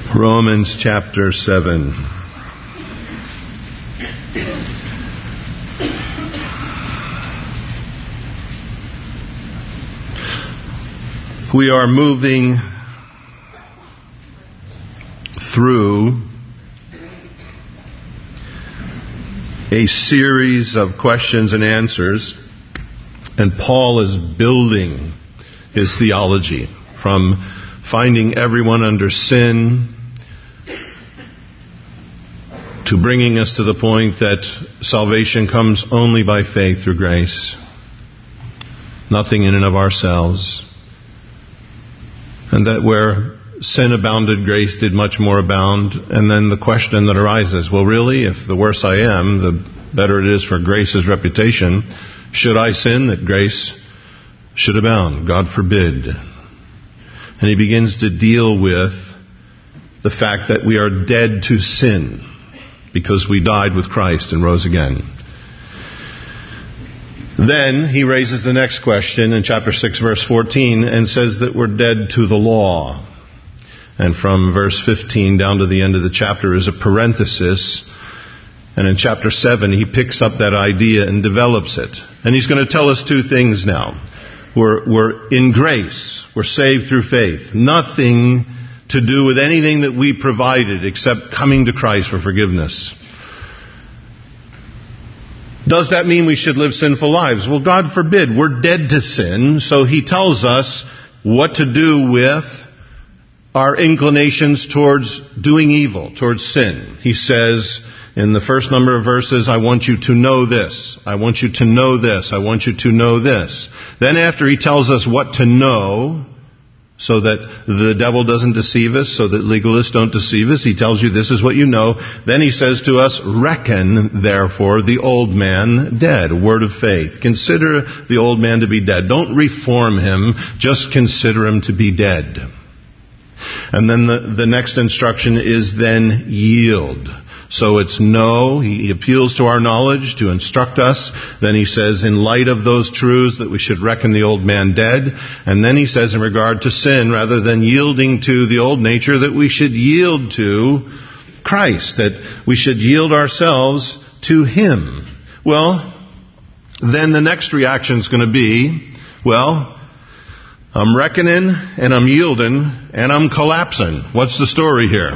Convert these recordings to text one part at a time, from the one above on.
Romans chapter 7. We are moving through a series of questions and answers, and Paul is building his theology from finding everyone under sin to bringing us to the point that salvation comes only by faith through grace, nothing in and of ourselves, and that where sin abounded, grace did much more abound. And then the question that arises, well, really, if the worse I am, the better it is for grace's reputation. Should I sin that grace should abound? God forbid. And he begins to deal with the fact that we are dead to sin because we died with Christ and rose again. Then he raises the next question in chapter 6, verse 14, and says that we're dead to the law. And from verse 15 down to the end of the chapter is a parenthesis. And in chapter 7, he picks up that idea and develops it. And he's going to tell us two things now. We're in grace. We're saved through faith. Nothing to do with anything that we provided except coming to Christ for forgiveness. Does that mean we should live sinful lives? Well, God forbid. We're dead to sin. So he tells us what to do with our inclinations towards doing evil, towards sin. He says in the first number of verses, I want you to know this. I want you to know this. I want you to know this. Then after he tells us what to know, so that the devil doesn't deceive us, so that legalists don't deceive us, he tells you this is what you know. Then he says to us, reckon therefore the old man dead. Word of faith. Consider the old man to be dead. Don't reform him, just consider him to be dead. And then the next instruction is then yield. So it's know. He appeals to our knowledge to instruct us. Then he says in light of those truths that we should reckon the old man dead. And then he says in regard to sin, rather than yielding to the old nature, that we should yield to Christ, that we should yield ourselves to Him. Well, then the next reaction is going to be, well, I'm reckoning and I'm yielding and I'm collapsing. What's the story here?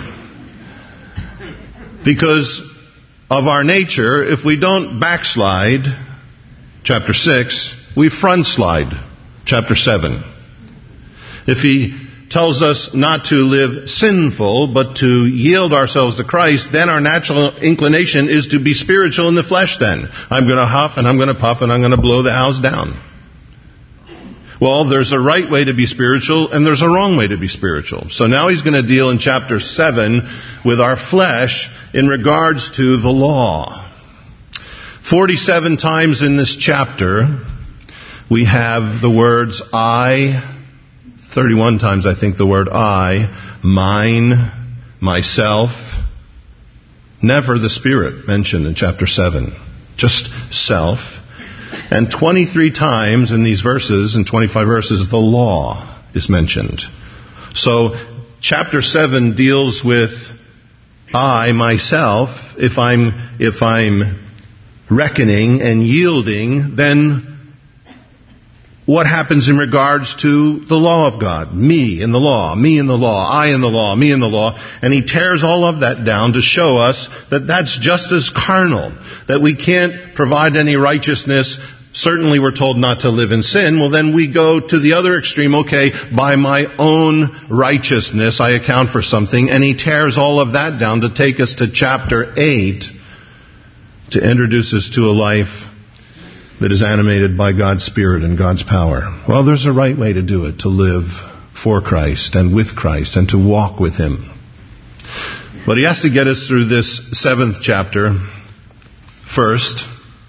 Because of our nature, if we don't backslide, chapter 6, we front slide, chapter 7. If he tells us not to live sinful, but to yield ourselves to Christ, then our natural inclination is to be spiritual in the flesh then. I'm going to huff and I'm going to puff and I'm going to blow the house down. Well, there's a right way to be spiritual and there's a wrong way to be spiritual. So now he's going to deal in chapter 7 with our flesh in regards to the law. 47 times in this chapter we have the words I, 31 times I think the word I, mine, myself. Never the Spirit mentioned in chapter 7. Just self. And 23 times in these verses, in 25 verses, the law is mentioned. So, chapter 7 deals with I, myself. If I'm reckoning and yielding, then what happens in regards to the law of God? Me in the law, me in the law, I in the law, me in the law. And he tears all of that down to show us that that's just as carnal, that we can't provide any righteousness. Certainly we're told not to live in sin. Well, then we go to the other extreme. Okay, by my own righteousness I account for something. And he tears all of that down to take us to chapter 8 to introduce us to a life that is animated by God's Spirit and God's power. Well, there's a right way to do it, to live for Christ and with Christ and to walk with Him. But he has to get us through this 7th chapter first.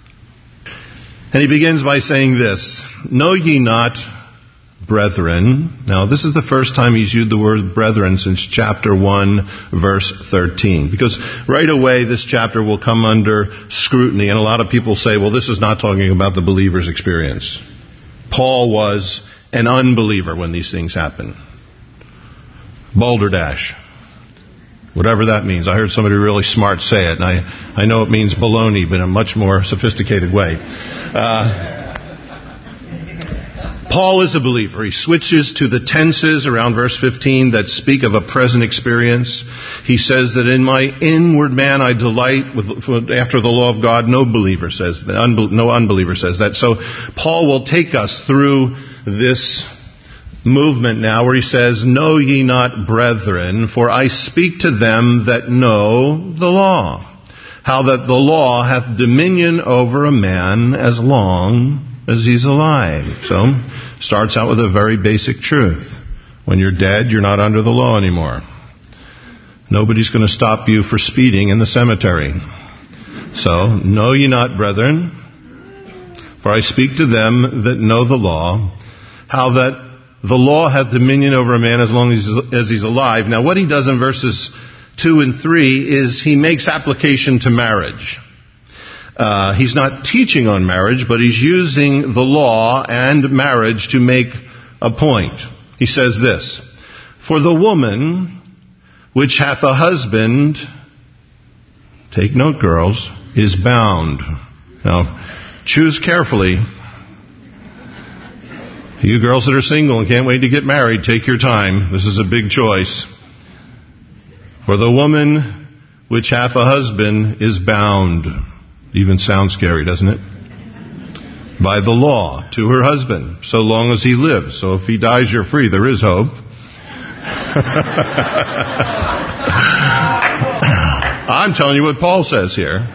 And he begins by saying this, know ye not, brethren. Now, this is the first time he's used the word brethren since chapter 1, verse 13. Because right away, this chapter will come under scrutiny. And a lot of people say, well, this is not talking about the believer's experience. Paul was an unbeliever when these things happen. Balderdash. Whatever that means. I heard somebody really smart say it, and I know it means baloney, but in a much more sophisticated way. Paul is a believer. He switches to the tenses around verse 15 that speak of a present experience. He says that in my inward man I delight after the law of God. No unbeliever says that. So Paul will take us through this movement now where he says, know ye not, brethren, for I speak to them that know the law, how that the law hath dominion over a man as long as he's alive. So, starts out with a very basic truth. When you're dead, you're not under the law anymore. Nobody's going to stop you for speeding in the cemetery. So, know ye not, brethren, for I speak to them that know the law, how that the law hath dominion over a man as long as he's alive. Now, what he does in verses 2 and 3 is he makes application to marriage. He's not teaching on marriage, but he's using the law and marriage to make a point. He says this, for the woman which hath a husband, take note, girls, is bound. Now, choose carefully. You girls that are single and can't wait to get married, take your time. This is a big choice. For the woman which hath a husband is bound. Even sounds scary, doesn't it? By the law to her husband, so long as he lives. So if he dies, you're free. There is hope. I'm telling you what Paul says here.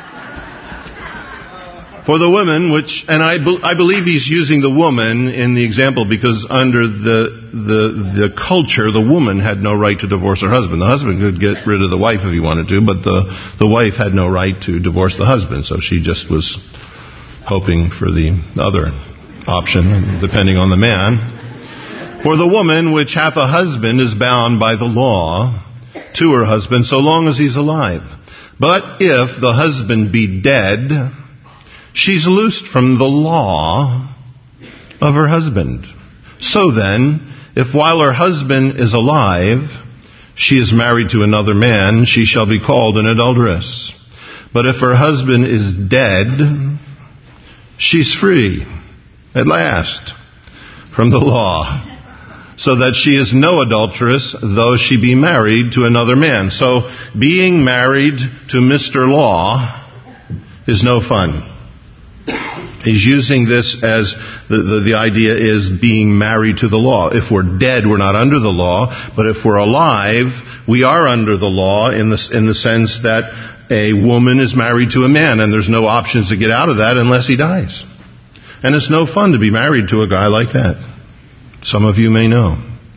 For the woman, which, and I believe he's using the woman in the example because under the culture, the woman had no right to divorce her husband. The husband could get rid of the wife if he wanted to, but the wife had no right to divorce the husband. So she just was hoping for the other option, depending on the man. For the woman which hath a husband is bound by the law to her husband so long as he's alive. But if the husband be dead, she's loosed from the law of her husband. So then, if while her husband is alive, she is married to another man, she shall be called an adulteress. But if her husband is dead, she's free, at last, from the law, so that she is no adulteress, though she be married to another man. So, being married to Mr. Law is no fun. He's using this as the idea is being married to the law. If we're dead, we're not under the law. But if we're alive, we are under the law in the sense that a woman is married to a man, and there's no options to get out of that unless he dies. And it's no fun to be married to a guy like that. Some of you may know.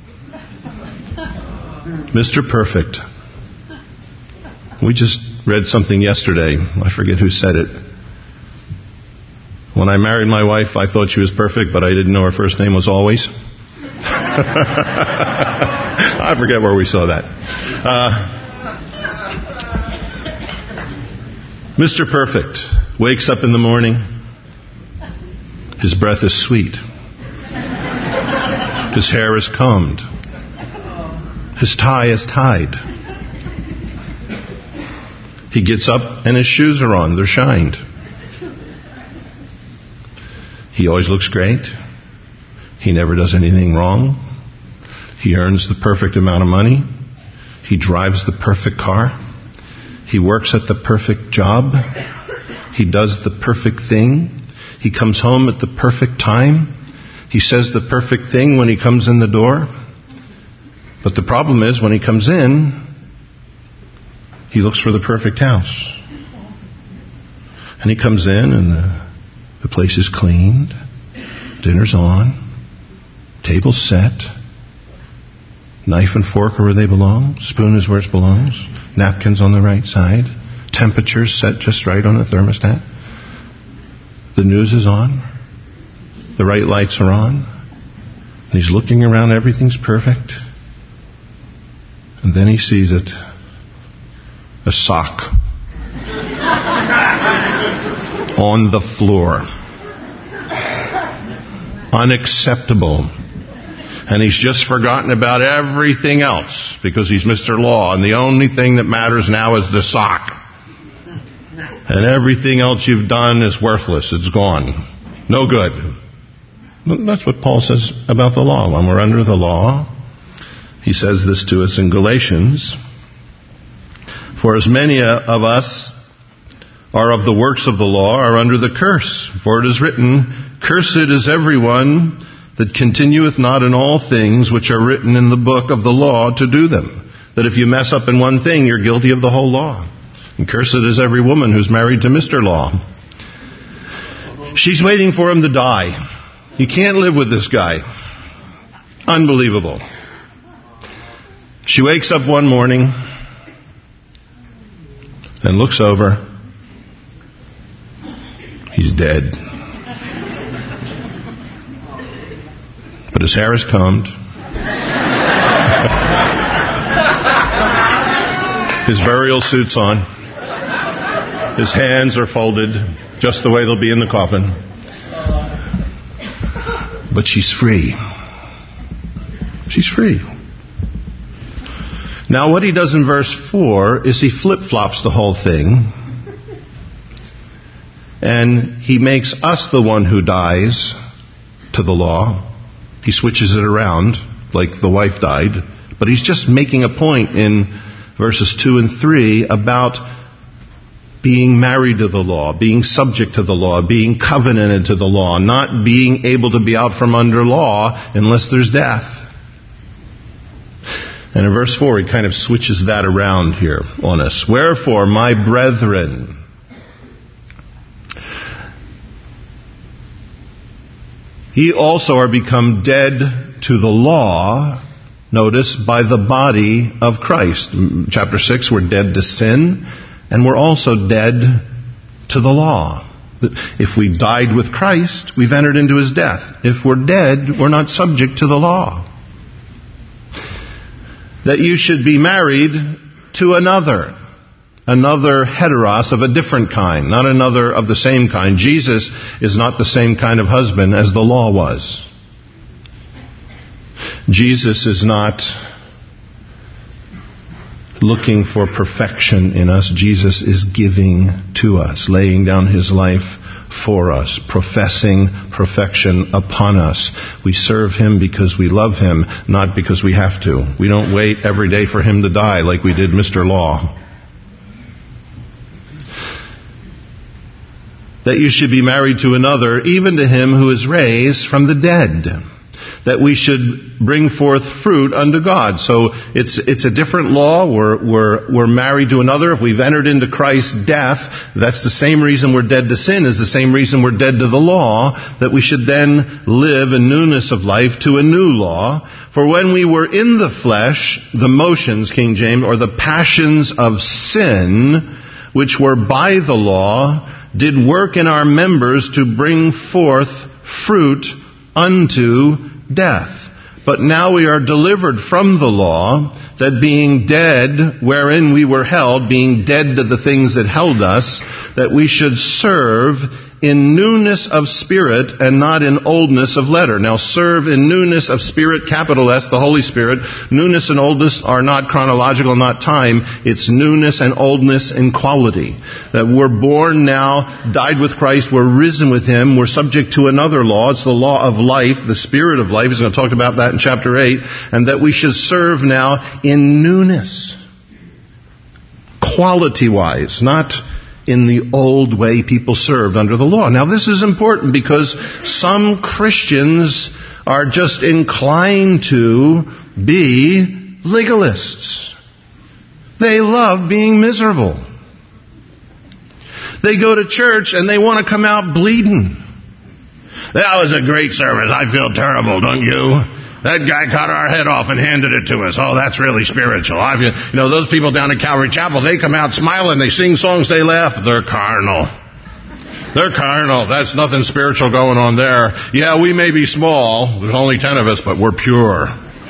Mr. Perfect. We just read something yesterday. I forget who said it. When I married my wife, I thought she was perfect, but I didn't know her first name was Always. I forget where we saw that. Mr. Perfect wakes up in the morning. His breath is sweet. His hair is combed. His tie is tied. He gets up and his shoes are on. They're shined. He always looks great. He never does anything wrong. He earns the perfect amount of money. He drives the perfect car. He works at the perfect job. He does the perfect thing. He comes home at the perfect time. He says the perfect thing when he comes in the door. But the problem is when he comes in, he looks for the perfect house. And he comes in and the place is cleaned, dinner's on, table's set, knife and fork are where they belong, spoon is where it belongs, napkins on the right side, temperature's set just right on the thermostat, the news is on, the right lights are on, and he's looking around, everything's perfect, and then he sees it, a sock on the floor. Unacceptable. And he's just forgotten about everything else because he's Mr. Law. And the only thing that matters now is the sock. And everything else you've done is worthless. It's gone. No good. That's what Paul says about the law. When we're under the law, he says this to us in Galatians. For as many of us are of the works of the law are under the curse. For it is written, Cursed is everyone that continueth not in all things which are written in the book of the law to do them. That if you mess up in one thing, you're guilty of the whole law. And cursed is every woman who's married to Mr. Law. She's waiting for him to die. You can't live with this guy. Unbelievable. She wakes up one morning and looks over. He's dead. But his hair is combed. His burial suit's on. His hands are folded just the way they'll be in the coffin. But she's free. She's free. Now what he does in verse 4 is he flip-flops the whole thing. And he makes us the one who dies to the law. He switches it around like the wife died. But he's just making a point in verses 2 and 3 about being married to the law, being subject to the law, being covenanted to the law, not being able to be out from under law unless there's death. And in verse 4, he kind of switches that around here on us. Wherefore, my brethren, ye also are become dead to the law, notice, by the body of Christ. Chapter 6, we're dead to sin, and we're also dead to the law. If we died with Christ, we've entered into his death. If we're dead, we're not subject to the law. That you should be married to another heteros of a different kind, not another of the same kind. Jesus is not the same kind of husband as the law was. Jesus is not looking for perfection in us. Jesus is giving to us, laying down his life for us, professing perfection upon us. We serve him because we love him, not because we have to. We don't wait every day for him to die like we did Mr. Law. That you should be married to another, even to him who is raised from the dead. That we should bring forth fruit unto God. So it's a different law. We're married to another. If we've entered into Christ's death, that's the same reason we're dead to sin, is the same reason we're dead to the law, that we should then live in newness of life to a new law. For when we were in the flesh, the motions, King James, or the passions of sin, which were by the law, did work in our members to bring forth fruit unto death. But now we are delivered from the law, that being dead wherein we were held, being dead to the things that held us, that we should serve in newness of spirit and not in oldness of letter. Now serve in newness of spirit, capital S, the Holy Spirit. Newness and oldness are not chronological, not time. It's newness and oldness in quality. That we're born now, died with Christ, we're risen with him, we're subject to another law. It's the law of life, the spirit of life. He's going to talk about that in chapter 8. And that we should serve now in newness. Quality-wise, not in the old way people served under the law. Now this is important because some Christians are just inclined to be legalists. They love being miserable. They go to church and they want to come out bleeding. That was a great service. I feel terrible, don't you? That guy cut our head off and handed it to us. Oh, that's really spiritual. Those people down at Calvary Chapel, they come out smiling, they sing songs, they laugh. They're carnal. They're carnal. That's nothing spiritual going on there. Yeah, we may be small. There's only 10 of us, but we're pure.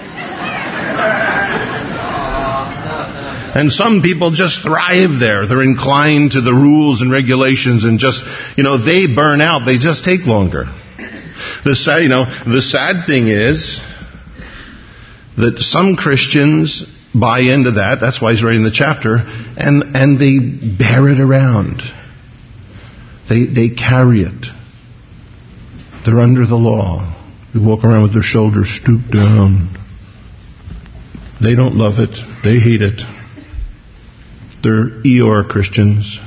And some people just thrive there. They're inclined to the rules and regulations and just, they burn out. They just take longer. The sad thing is that some Christians buy into that. That's why he's writing the chapter. And they bear it around. They carry it. They're under the law. They walk around with their shoulders stooped down. They don't love it. They hate it. They're Eeyore Christians.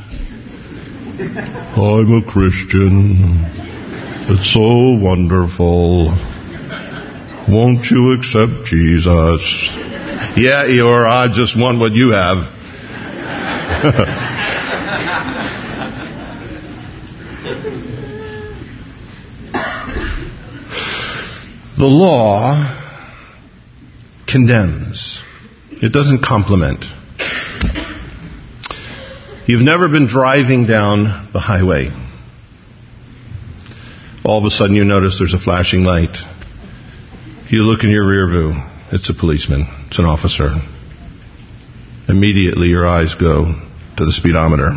I'm a Christian. It's so wonderful. Won't you accept Jesus? Yeah, Eeyore, I just want what you have. The law condemns. It doesn't compliment. You've never been driving down the highway. All of a sudden you notice there's a flashing light. You look in your rear view. It's a policeman. It's an officer. Immediately your eyes go to the speedometer.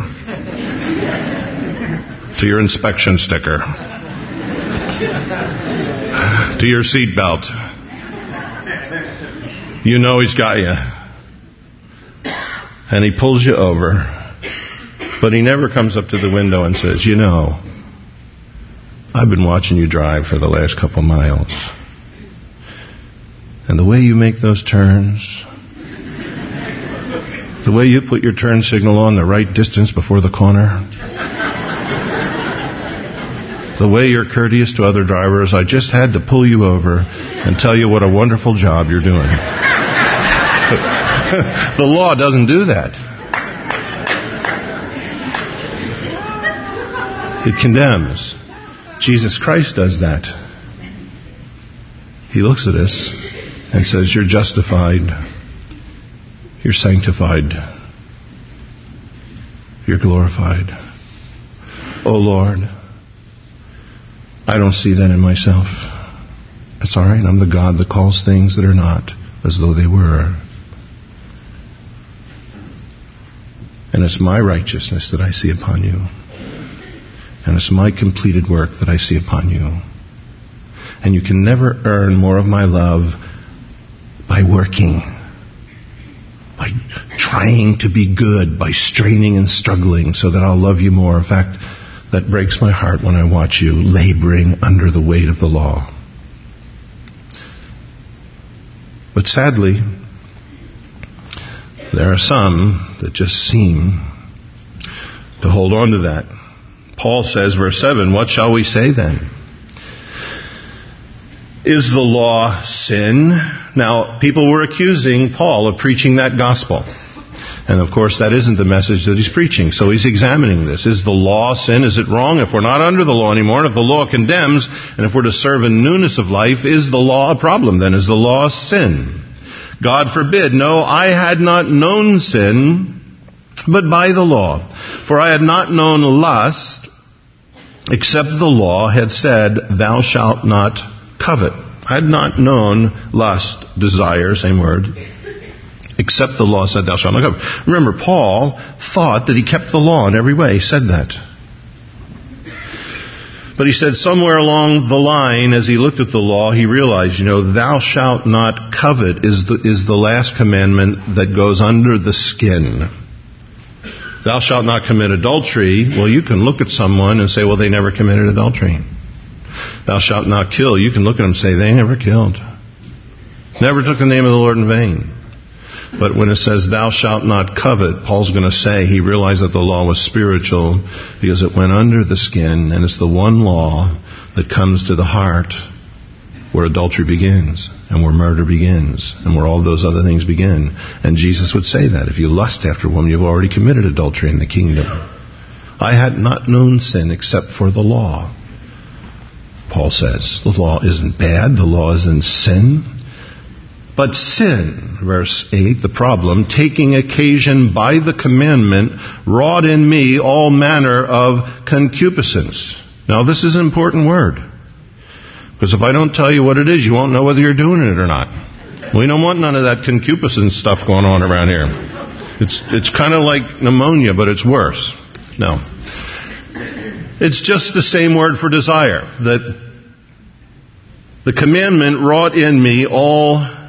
To your inspection sticker. To your seat belt. You know he's got you. And he pulls you over. But he never comes up to the window and says, you know, I've been watching you drive for the last couple miles. And the way you make those turns, the way you put your turn signal on the right distance before the corner, the way you're courteous to other drivers, I just had to pull you over and tell you what a wonderful job you're doing. The law doesn't do that. It condemns. Jesus Christ does that. He looks at us and says, you're justified. You're sanctified. You're glorified. Oh Lord, I don't see that in myself. That's all right. I'm the God that calls things that are not as though they were. And it's my righteousness that I see upon you. And it's my completed work that I see upon you. And you can never earn more of my love by working, by trying to be good, by straining and struggling so that I'll love you more. In fact, that breaks my heart when I watch you laboring under the weight of the law. But sadly, there are some that just seem to hold on to that. Paul says, verse 7, what shall we say then? Is the law sin? Now, people were accusing Paul of preaching that gospel. And of course, that isn't the message that he's preaching. So he's examining this. Is the law sin? Is it wrong? If we're not under the law anymore, and if the law condemns, and if we're to serve in newness of life, is the law a problem then? Is the law sin? God forbid. No, I had not known sin, but by the law. For I had not known lust, except the law had said, thou shalt not covet. I had not known lust, desire, same word, except the law said, thou shalt not covet. Remember, Paul thought that he kept the law in every way. He said that. But he said somewhere along the line, as he looked at the law, he realized, thou shalt not covet is the last commandment that goes under the skin. Thou shalt not commit adultery. Well, you can look at someone and say, well, they never committed adultery. Thou shalt not kill. You can look at them and say, they never killed. Never took the name of the Lord in vain. But when it says, thou shalt not covet, Paul's going to say he realized that the law was spiritual because it went under the skin, and it's the one law that comes to the heart where adultery begins, and where murder begins, and where all those other things begin. And Jesus would say that. If you lust after a woman, you've already committed adultery in the kingdom. I had not known sin except for the law. Paul says, the law isn't bad, the law isn't sin. But sin, verse 8, the problem, taking occasion by the commandment, wrought in me all manner of concupiscence. Now this is an important word. Because if I don't tell you what it is, you won't know whether you're doing it or not. We don't want none of that concupiscence stuff going on around here. It's kind of like pneumonia, but it's worse. No. It's just the same word for desire. That the commandment wrought in me all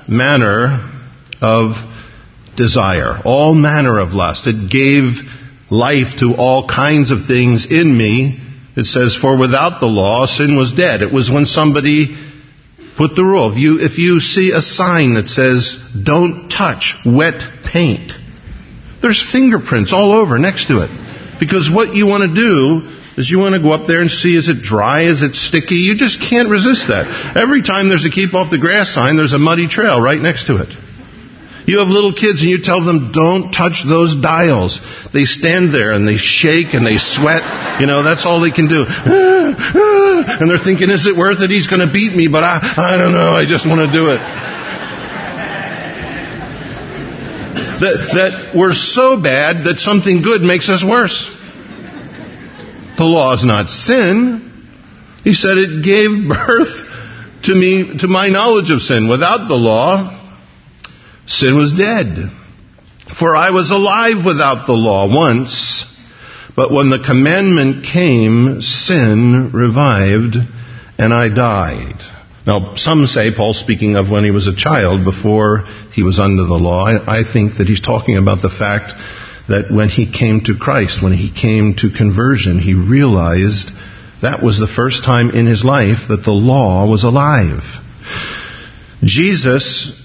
manner of desire, all manner of lust. It gave life to all kinds of things in me. It says, for without the law, sin was dead. It was when somebody put the rule. If you see a sign that says, don't touch wet paint, there's fingerprints all over next to it. Because what you want to do is you want to go up there and see, is it dry, is it sticky? You just can't resist that. Every time there's a keep off the grass sign, there's a muddy trail right next to it. You have little kids and you tell them, don't touch those dials. They stand there and they shake and they sweat. That's all they can do. And they're thinking, is it worth it? He's going to beat me, but I don't know. I just want to do it. That we're so bad that something good makes us worse. The law is not sin. He said it gave birth to my knowledge of sin. Without the law, sin was dead. For I was alive without the law once, but when the commandment came, sin revived, and I died. Now, some say, Paul's speaking of when he was a child, before he was under the law. I think that he's talking about the fact that when he came to Christ, when he came to conversion, he realized that was the first time in his life that the law was alive. Jesus,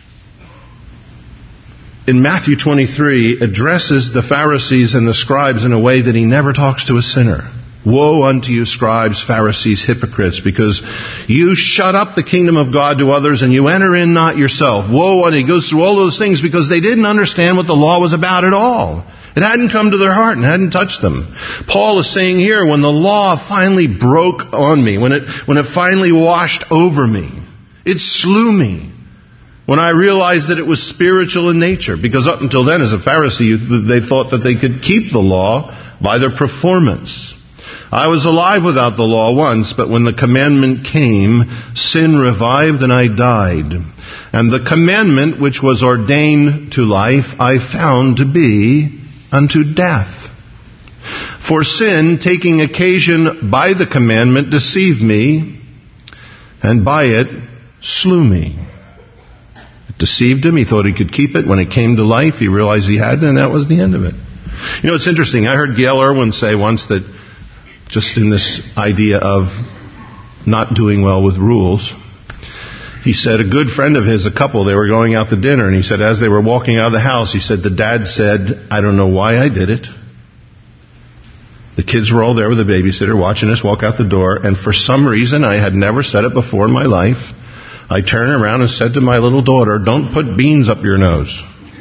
in Matthew 23, addresses the Pharisees and the scribes in a way that he never talks to a sinner. Woe unto you, scribes, Pharisees, hypocrites, because you shut up the kingdom of God to others and you enter in not yourself. Woe unto you. He goes through all those things because they didn't understand what the law was about at all. It hadn't come to their heart and hadn't touched them. Paul is saying here, when the law finally broke on me, when it finally washed over me, it slew me. When I realized that it was spiritual in nature, because up until then, as a Pharisee, they thought that they could keep the law by their performance. I was alive without the law once, but when the commandment came, sin revived and I died. And the commandment which was ordained to life, I found to be unto death. For sin, taking occasion by the commandment, deceived me, and by it slew me. It deceived him. He thought he could keep it. When it came to life, he realized he hadn't, and that was the end of it. It's interesting. I heard Gail Irwin say once that, just in this idea of not doing well with rules, he said a good friend of his, a couple, they were going out to dinner, and he said as they were walking out of the house, he said the dad said, I don't know why I did it. The kids were all there with the babysitter watching us walk out the door, and for some reason, I had never said it before in my life, I turned around and said to my little daughter, don't put beans up your nose.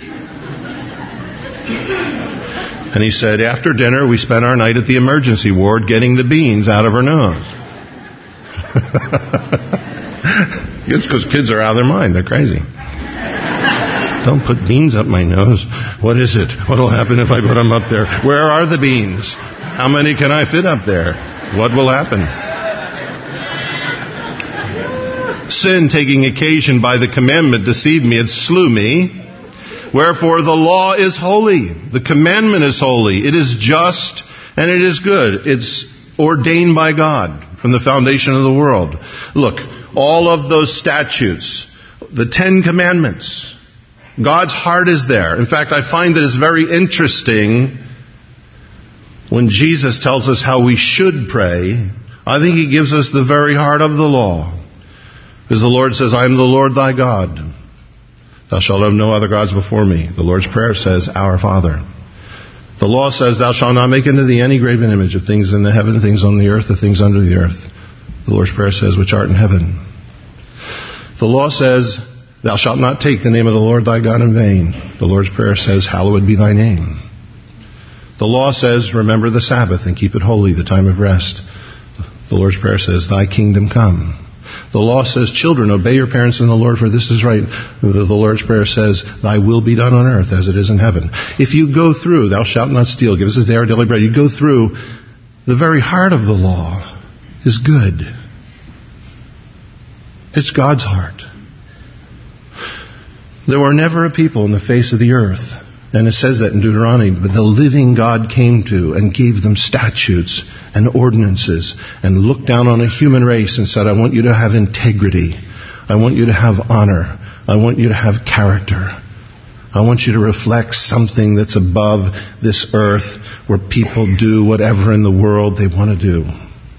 And he said, after dinner, we spent our night at the emergency ward getting the beans out of her nose. It's because kids are out of their mind. They're crazy. Don't put beans up my nose. What is it? What will happen if I put them up there? Where are the beans? How many can I fit up there? What will happen? Sin, taking occasion by the commandment, deceived me. It slew me. Wherefore the law is holy. The commandment is holy. It is just and it is good. It's ordained by God from the foundation of the world. Look, all of those statutes, the 10 Commandments, God's heart is there. In fact, I find that it's very interesting when Jesus tells us how we should pray. I think He gives us the very heart of the law. Because the Lord says, I am the Lord thy God. Thou shalt have no other gods before me. The Lord's Prayer says, Our Father. The law says, Thou shalt not make unto thee any graven image of things in the heaven, things on the earth, or things under the earth. The Lord's Prayer says, Which art in heaven. The law says, Thou shalt not take the name of the Lord thy God in vain. The Lord's Prayer says, Hallowed be thy name. The law says, Remember the Sabbath and keep it holy, the time of rest. The Lord's Prayer says, Thy kingdom come. The law says, children, obey your parents in the Lord, for this is right. The Lord's Prayer says, Thy will be done on earth as it is in heaven. If you go through, thou shalt not steal, give us this day our daily bread. You go through, the very heart of the law is good. It's God's heart. There were never a people on the face of the earth, and it says that in Deuteronomy, but the living God came to and gave them statutes and ordinances and looked down on a human race and said, I want you to have integrity. I want you to have honor. I want you to have character. I want you to reflect something that's above this earth where people do whatever in the world they want to do.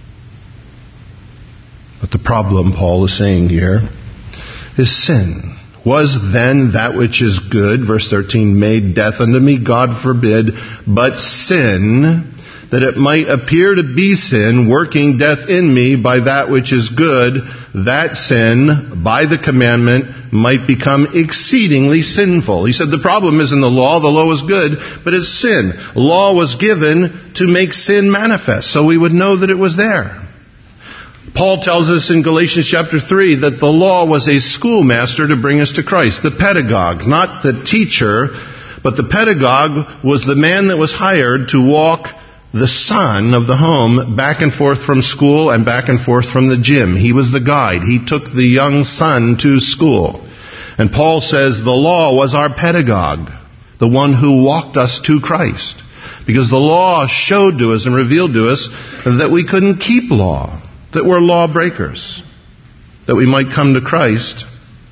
But the problem, Paul is saying here, is sin. Was then that which is good, verse 13, made death unto me? God forbid. But sin, that it might appear to be sin, working death in me by that which is good, that sin, by the commandment, might become exceedingly sinful. He said the problem isn't the law is good, but it's sin. Law was given to make sin manifest, so we would know that it was there. Paul tells us in Galatians chapter 3 that the law was a schoolmaster to bring us to Christ, the pedagogue, not the teacher, but the pedagogue was the man that was hired to walk the son of the home back and forth from school and back and forth from the gym. He was the guide. He took the young son to school. And Paul says the law was our pedagogue, the one who walked us to Christ. Because the law showed to us and revealed to us that we couldn't keep law, that we're lawbreakers, that we might come to Christ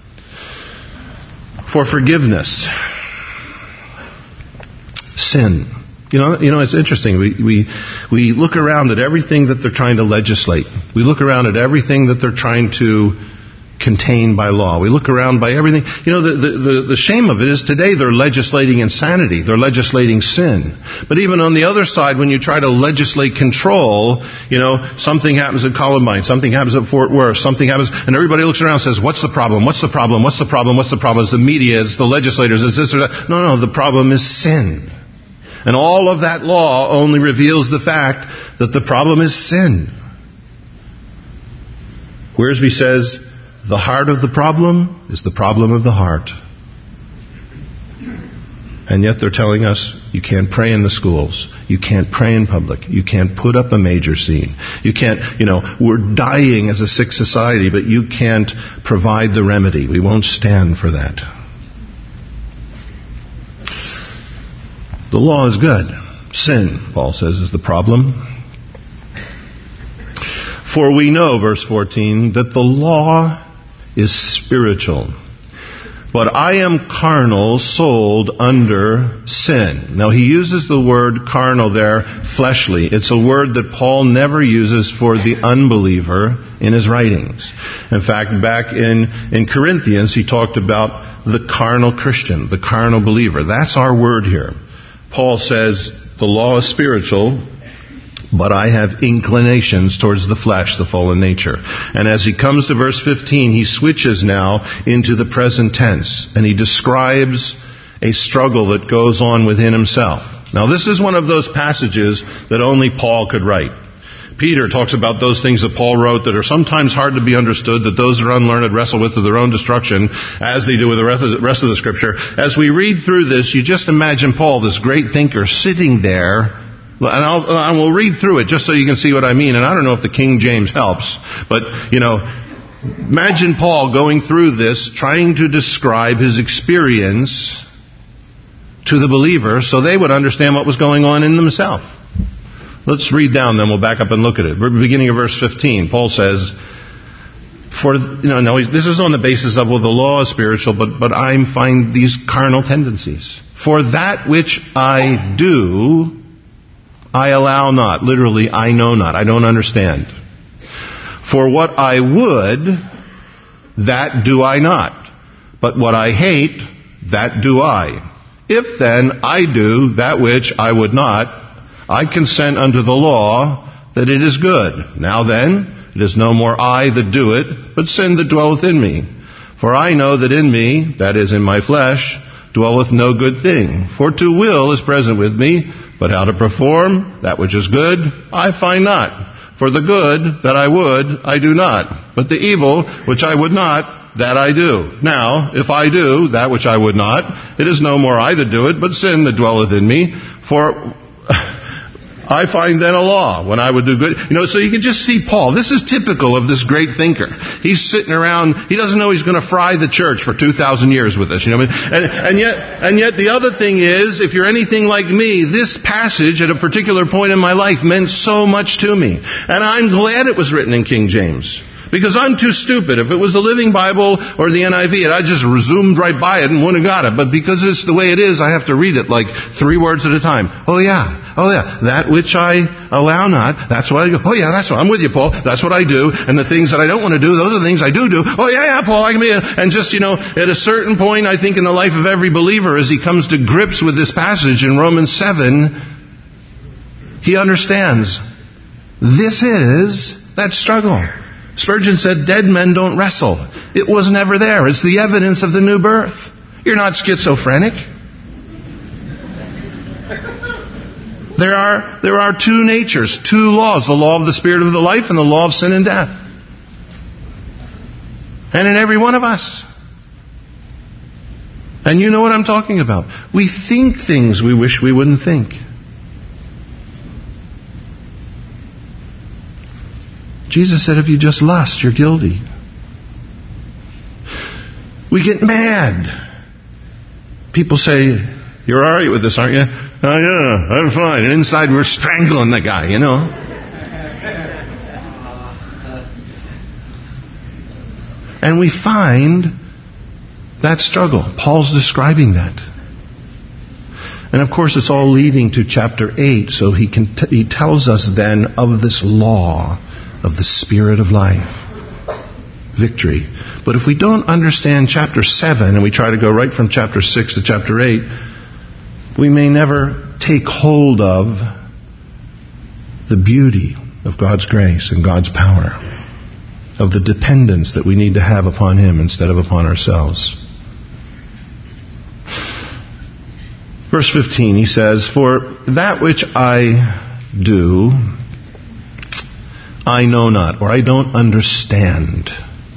for forgiveness. Sin. You know, it's interesting. We look around at everything that they're trying to legislate. We look around at everything that they're trying to contain by law. We look around by everything. You know, the shame of it is today they're legislating insanity. They're legislating sin. But even on the other side, when you try to legislate control, you know, something happens at Columbine, something happens at Fort Worth, something happens, and everybody looks around and says, what's the problem? What's the problem? What's the problem? What's the problem? It's the media, it's the legislators, it's this or that. No, the problem is sin. And all of that law only reveals the fact that the problem is sin. Wiersbe says, the heart of the problem is the problem of the heart. And yet they're telling us, you can't pray in the schools. You can't pray in public. You can't put up a major scene. You can't, we're dying as a sick society, but you can't provide the remedy. We won't stand for that. The law is good. Sin, Paul says, is the problem. For we know, verse 14, that the law is spiritual. But I am carnal, sold under sin. Now he uses the word carnal there, fleshly. It's a word that Paul never uses for the unbeliever in his writings. In fact, back in Corinthians, he talked about the carnal Christian, the carnal believer. That's our word here. Paul says, the law is spiritual, but I have inclinations towards the flesh, the fallen nature. And as he comes to verse 15, he switches now into the present tense, and he describes a struggle that goes on within himself. Now this is one of those passages that only Paul could write. Peter talks about those things that Paul wrote that are sometimes hard to be understood, that those who are unlearned wrestle with to their own destruction, as they do with the rest of the Scripture. As we read through this, you just imagine Paul, this great thinker, sitting there, and I will read through it just so you can see what I mean. And I don't know if the King James helps, but, imagine Paul going through this, trying to describe his experience to the believer so they would understand what was going on in themselves. Let's read down, then we'll back up and look at it. Beginning of verse 15, Paul says, this is on the basis of, the law is spiritual, but I find these carnal tendencies. For that which I do, I allow not. Literally, I know not. I don't understand. For what I would, that do I not. But what I hate, that do I. If then I do that which I would not, I consent unto the law that it is good. Now then, it is no more I that do it, but sin that dwelleth in me. For I know that in me, that is in my flesh, dwelleth no good thing. For to will is present with me, but how to perform that which is good, I find not. For the good that I would, I do not. But the evil which I would not, that I do. Now, if I do that which I would not, it is no more I that do it, but sin that dwelleth in me. For I find then a law when I would do good. So you can just see Paul. This is typical of this great thinker. He's sitting around. He doesn't know he's going to fry the church for 2,000 years with this. And yet the other thing is, if you're anything like me, this passage at a particular point in my life meant so much to me. And I'm glad it was written in King James. Because I'm too stupid. If it was the Living Bible or the NIV, I just zoomed right by it and wouldn't have got it. But because it's the way it is, I have to read it like 3 words at a time. Oh yeah. That which I allow not, that's what I do. Oh yeah, that's what, I'm with you, Paul. That's what I do. And the things that I don't want to do, those are the things I do. Oh yeah, Paul, I can be. And just, at a certain point, I think in the life of every believer, as he comes to grips with this passage in Romans 7, he understands. This is that struggle. Spurgeon said, dead men don't wrestle. It was never there. It's the evidence of the new birth. You're not schizophrenic. There are 2 natures, 2 laws, the law of the spirit of the life and the law of sin and death. And in every one of us. And you know what I'm talking about. We think things we wish we wouldn't think. Jesus said, if you just lust, you're guilty. We get mad. People say, you're all right with this, aren't you? Oh yeah, I'm fine. And inside we're strangling the guy, And we find that struggle. Paul's describing that. And of course it's all leading to chapter 8. So he tells us then of this law of the Spirit of life. Victory. But if we don't understand chapter 7 and we try to go right from chapter 6 to chapter 8, we may never take hold of the beauty of God's grace and God's power, of the dependence that we need to have upon Him instead of upon ourselves. Verse 15, he says, for that which I do, I know not, or I don't understand.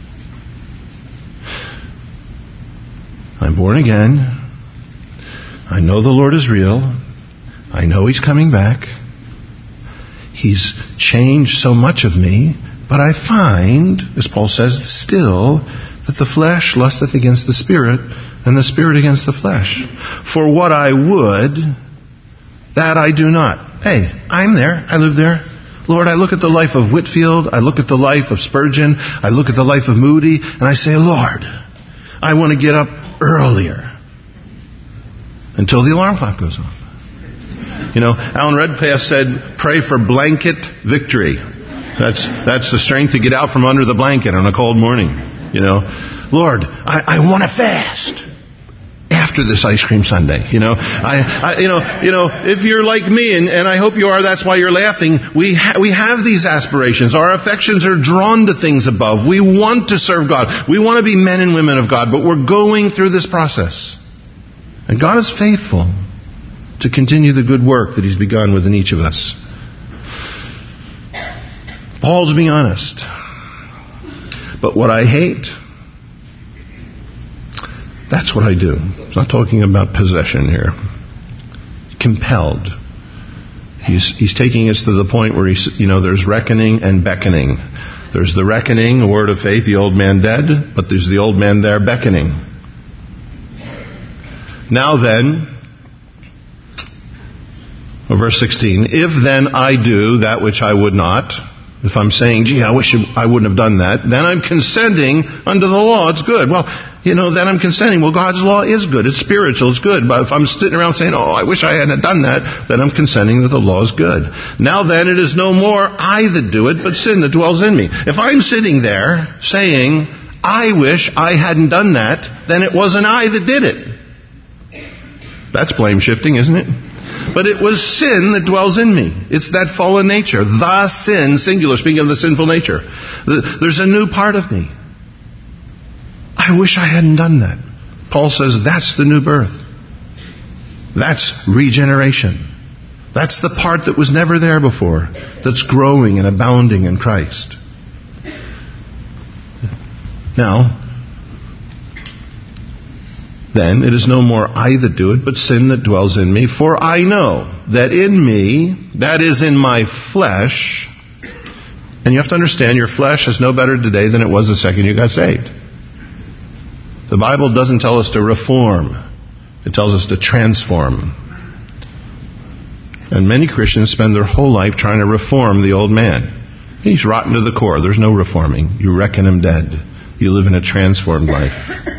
I'm born again. I know the Lord is real. I know He's coming back. He's changed so much of me, but I find, as Paul says, still that the flesh lusteth against the Spirit, and the Spirit against the flesh. For what I would, that I do not. Hey, I'm there. I live there. Lord, I look at the life of Whitefield. I look at the life of Spurgeon. I look at the life of Moody, and I say, Lord, I want to get up earlier until the alarm clock goes off. Alan Redpath said, pray for blanket victory. That's the strength to get out from under the blanket on a cold morning. Lord, I want to fast after this ice cream sundae. If you're like me, and I hope you are, that's why you're laughing. We have these aspirations. Our affections are drawn to things above. We want to serve God. We want to be men and women of God, but we're going through this process. And God is faithful to continue the good work that He's begun within each of us. Paul's being honest. But what I hate, that's what I do. He's not talking about possession here. Compelled. He's taking us to the point where there's reckoning and beckoning. There's the reckoning, the word of faith, the old man dead, but there's the old man there beckoning. Now then, verse 16, if then I do that which I would not, if I'm saying, gee, I wish I wouldn't have done that, then I'm consenting unto the law. It's good. Well, then I'm consenting. Well, God's law is good. It's spiritual. It's good. But if I'm sitting around saying, oh, I wish I hadn't done that, then I'm consenting that the law is good. Now then, it is no more I that do it, but sin that dwells in me. If I'm sitting there saying, I wish I hadn't done that, then it wasn't I that did it. That's blame shifting, isn't it? But it was sin that dwells in me. It's that fallen nature. The sin, singular, speaking of the sinful nature. There's a new part of me. I wish I hadn't done that. Paul says that's the new birth. That's regeneration. That's the part that was never there before, that's growing and abounding in Christ. Now, then it is no more I that do it, but sin that dwells in me. For I know that in me, that is in my flesh, and you have to understand your flesh is no better today than it was the second you got saved. The Bible doesn't tell us to reform. It tells us to transform. And many Christians spend their whole life trying to reform the old man. He's rotten to the core. There's no reforming. You reckon him dead. You live in a transformed life.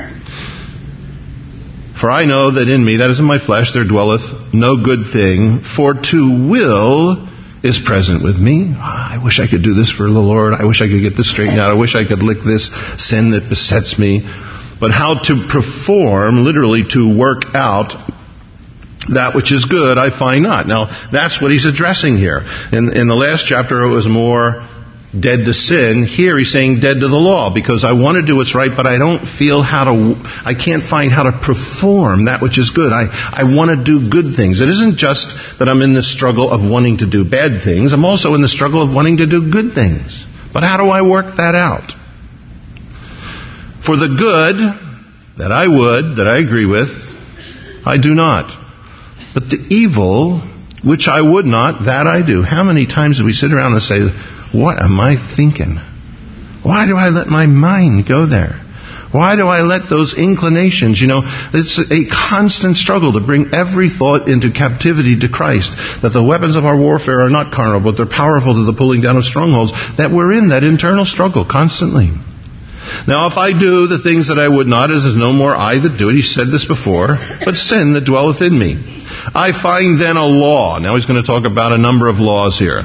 For I know that in me, that is in my flesh, there dwelleth no good thing, for to will is present with me. I wish I could do this for the Lord. I wish I could get this straightened out. I wish I could lick this sin that besets me. But how to perform, literally to work out that which is good, I find not. Now, that's what he's addressing here. In the last chapter, it was more dead to sin. Here he's saying dead to the law, because I want to do what's right, but I don't feel I can't find how to perform that which is good. I want to do good things. It isn't just that I'm in the struggle of wanting to do bad things. I'm also in the struggle of wanting to do good things. But how do I work that out? For the good that I agree with, I do not. But the evil which I would not, that I do. How many times do we sit around and say, what am I thinking? Why do I let my mind go there? Why do I let those inclinations, it's a constant struggle to bring every thought into captivity to Christ. That the weapons of our warfare are not carnal, but they're powerful to the pulling down of strongholds. That we're in that internal struggle constantly. Now, if I do the things that I would not, it is no more I that do it. He said this before, but sin that dwelleth in me. I find then a law. Now he's going to talk about a number of laws here.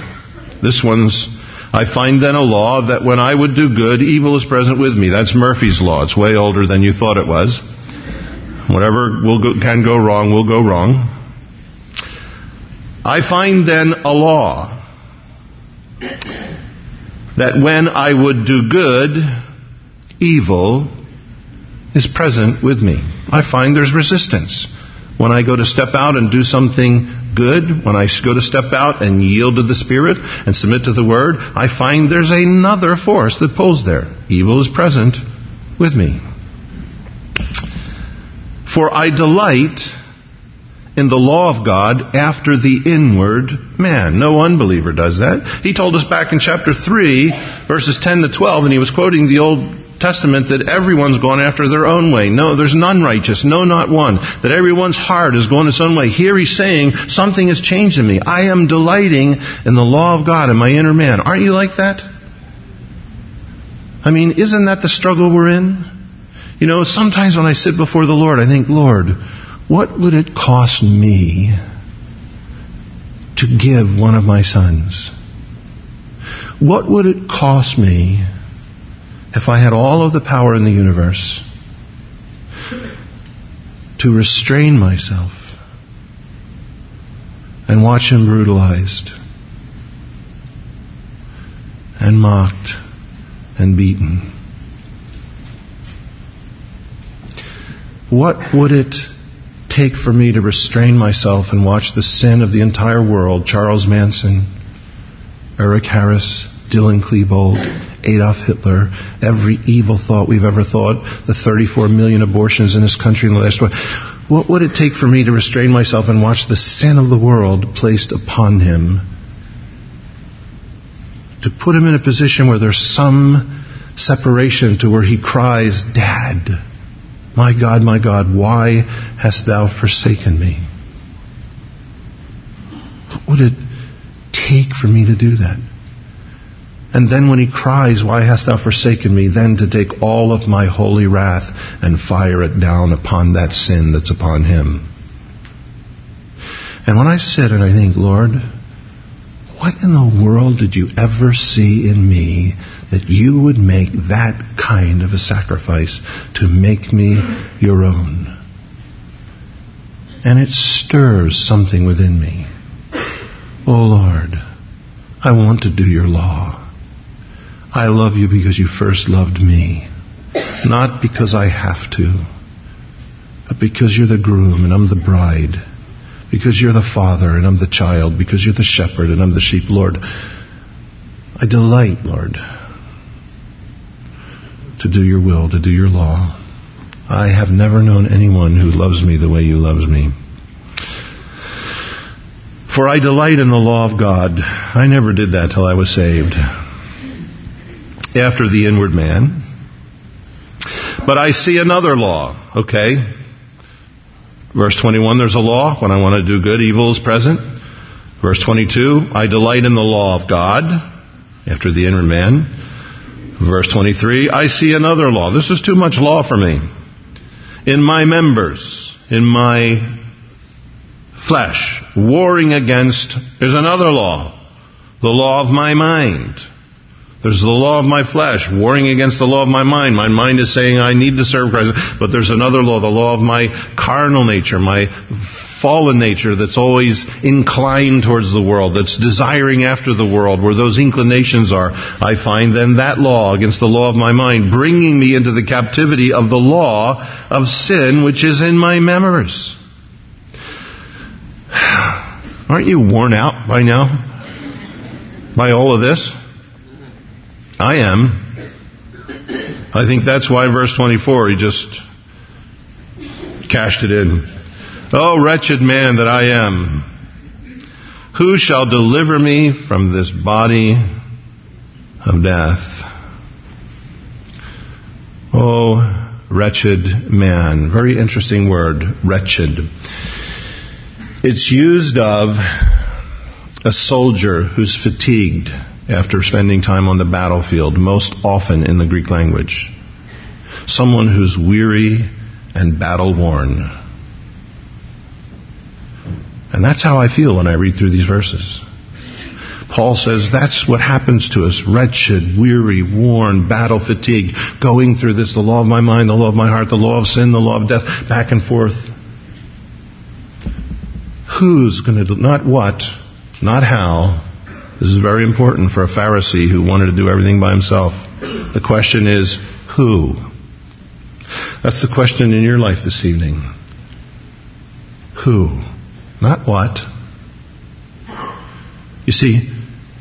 I find then a law that when I would do good, evil is present with me. That's Murphy's Law. It's way older than you thought it was. Whatever can go wrong will go wrong. I find then a law that when I would do good, evil is present with me. I find there's resistance. When I go to step out and do something good, when I go to step out and yield to the Spirit and submit to the Word, I find there's another force that pulls there. Evil is present with me. For I delight in the law of God after the inward man. No unbeliever does that. He told us back in chapter 3, verses 10 to 12, and he was quoting the Old Testament, that everyone's gone after their own way. No, there's none righteous, no, not one. That everyone's heart is going its own way. Here he's saying, something has changed in me. I am delighting in the law of God in my inner man. Aren't you like that? I mean, isn't that the struggle we're in? Sometimes when I sit before the Lord, I think, Lord, what would it cost me to give one of my sons? What would it cost me if I had all of the power in the universe to restrain myself and watch him brutalized and mocked and beaten? What would it take for me to restrain myself and watch the sin of the entire world, Charles Manson, Eric Harris, Dylan Klebold, Adolf Hitler, every evil thought we've ever thought, the 34 million abortions in this country in the last 12. What would it take for me to restrain myself and watch the sin of the world placed upon him? To put him in a position where there's some separation to where he cries, Dad, my God, why hast thou forsaken me? What would it take for me to do that? And then when he cries, why hast thou forsaken me? Then to take all of my holy wrath and fire it down upon that sin that's upon him. And when I sit and I think, Lord, what in the world did you ever see in me that you would make that kind of a sacrifice to make me your own? And it stirs something within me. Oh Lord, I want to do your law. I love you because you first loved me. Not because I have to, but because you're the groom and I'm the bride. Because you're the father and I'm the child. Because you're the shepherd and I'm the sheep. Lord, I delight, Lord, to do your will, to do your law. I have never known anyone who loves me the way you love me. For I delight in the law of God. I never did that till I was saved. After the inward man. But I see another law. Okay. Verse 21, there's a law. When I want to do good, evil is present. Verse 22, I delight in the law of God after the inner man. Verse 23, I see another law. This is too much law for me. In my members, in my flesh, warring against, there's another law. The law of my mind. There's the law of my flesh, warring against the law of my mind. My mind is saying I need to serve Christ. But there's another law, the law of my carnal nature, my fallen nature that's always inclined towards the world, that's desiring after the world, where those inclinations are. I find then that law against the law of my mind, bringing me into the captivity of the law of sin, which is in my members. Aren't you worn out by now? By all of this? I am. I think that's why verse 24, he just cashed it in. Oh, wretched man that I am, who shall deliver me from this body of death? Oh, wretched man. Very interesting word, wretched. It's used of a soldier who's fatigued after spending time on the battlefield, most often in the Greek language. Someone who's weary and battle-worn. And that's how I feel when I read through these verses. Paul says that's what happens to us. Wretched, weary, worn, battle-fatigued, going through this, the law of my mind, the law of my heart, the law of sin, the law of death, back and forth. Who's going to do, not what, not how. This is very important for a Pharisee who wanted to do everything by himself. The question is, who? That's the question in your life this evening. Who? Not what. You see,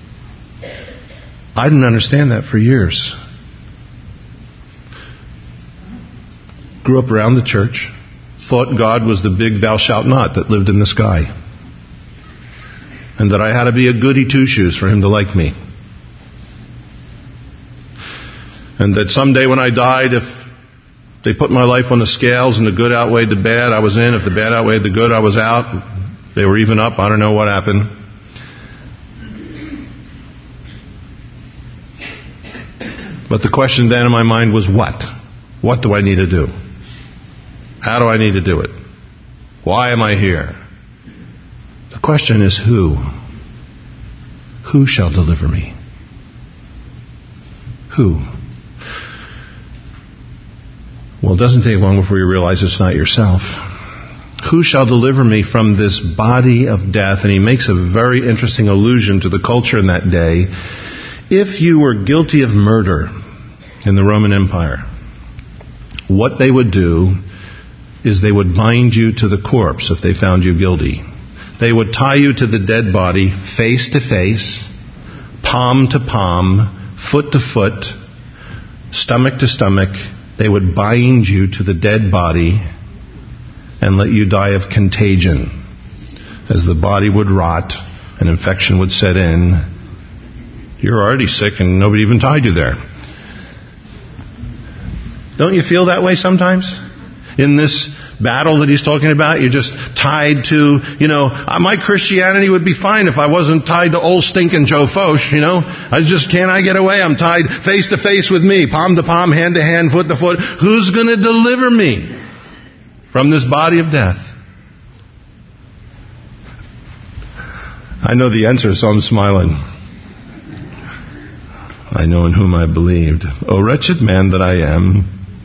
I didn't understand that for years. Grew up around the church. Thought God was the big thou shalt not that lived in the sky. And that I had to be a goody two-shoes for him to like me. And that someday when I died, if they put my life on the scales and the good outweighed the bad, I was in. If the bad outweighed the good, I was out. They were even up. I don't know what happened. But the question then in my mind was what? What do I need to do? How do I need to do it? Why am I here? The question is who? Who shall deliver me? Who? Well, it doesn't take long before you realize it's not yourself. Who shall deliver me from this body of death? And he makes a very interesting allusion to the culture in that day. If you were guilty of murder in the Roman Empire, what they would do is they would bind you to the corpse if they found you guilty. They would tie you to the dead body, face to face, palm to palm, foot to foot, stomach to stomach. They would bind you to the dead body and let you die of contagion. As the body would rot, an infection would set in. You're already sick and nobody even tied you there. Don't you feel that way sometimes? In this battle that he's talking about, you're just tied to, my Christianity would be fine if I wasn't tied to old stinking Joe Foch, Can't I get away? I'm tied face to face with me, palm to palm, hand to hand, foot to foot. Who's going to deliver me from this body of death? I know the answer, so I'm smiling. I know in whom I believed. O wretched man that I am,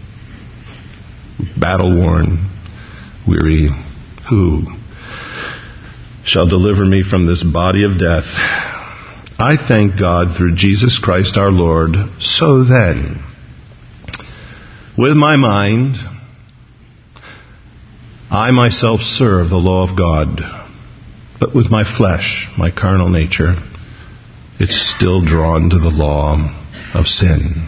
battle-worn, weary, who shall deliver me from this body of death? I thank God through Jesus Christ our Lord. So then, with my mind, I myself serve the law of God, but with my flesh, my carnal nature, it's still drawn to the law of sin.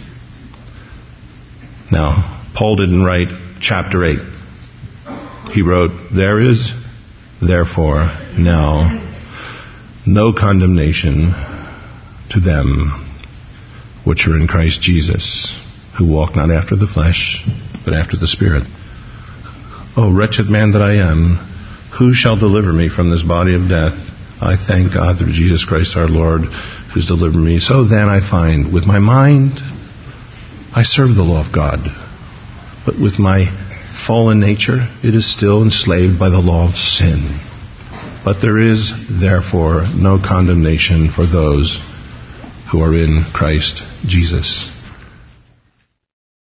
Now, Paul didn't write chapter 8. He wrote, there is, therefore, now, no condemnation to them which are in Christ Jesus, who walk not after the flesh, but after the Spirit. O wretched man that I am, who shall deliver me from this body of death? I thank God through Jesus Christ our Lord. who's delivered me. So then I find, with my mind, I serve the law of God. But with my fallen nature, it is still enslaved by the law of sin. But there is, therefore, no condemnation for those who are in Christ Jesus.